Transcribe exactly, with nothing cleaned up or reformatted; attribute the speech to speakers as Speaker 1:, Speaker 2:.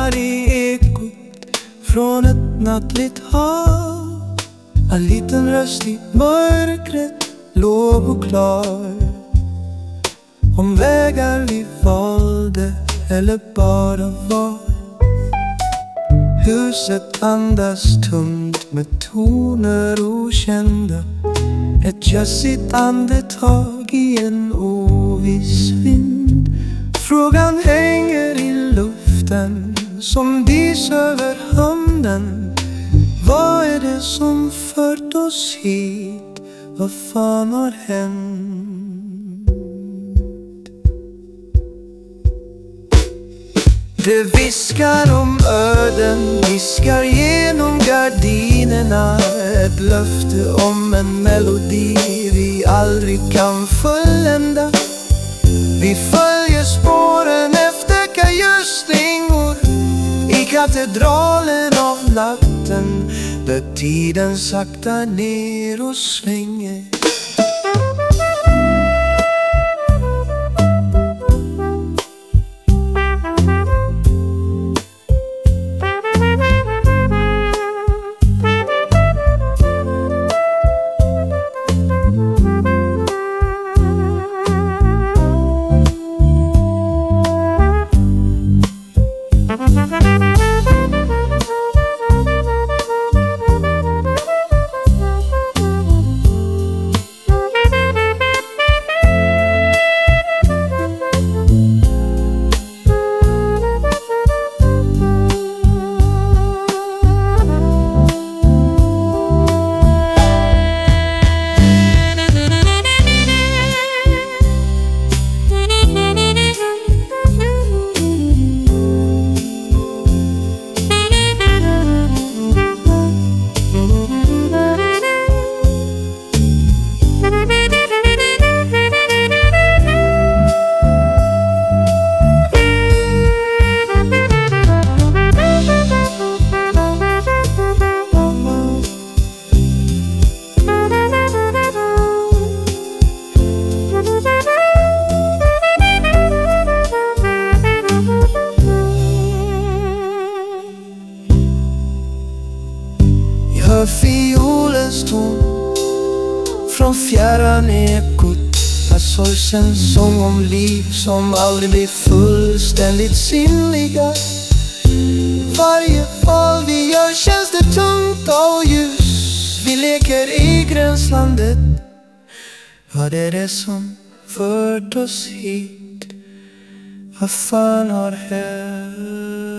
Speaker 1: fångar i ekot från ett nattligt hav. En liten röst i mörkret, låg och klar. Om vägar vi valde eller bara var. Huset andas tungt med toner okända. Ett jazzigt andetag i en oviss vind. Frågan hänger i luften som dis över hamnen. Vad är det som fört oss hit? Vad fan har hänt? Det viskar om öden, viskar genom gardinerna. Ett löfte om en melodi vi aldrig kan fullända. Vi följer spåren efter kajusslingor i katedralen av natten, där tiden sakta ner och svänger. Hör fiolens ton från fjärran ekot. Är sorgsens sång om liv som aldrig blir fullständigt sinnliga. Varje val vi gör känns det tungt och ljus. Vi leker i gränslandet. Vad är det som fört oss hit? Vad fan har hänt?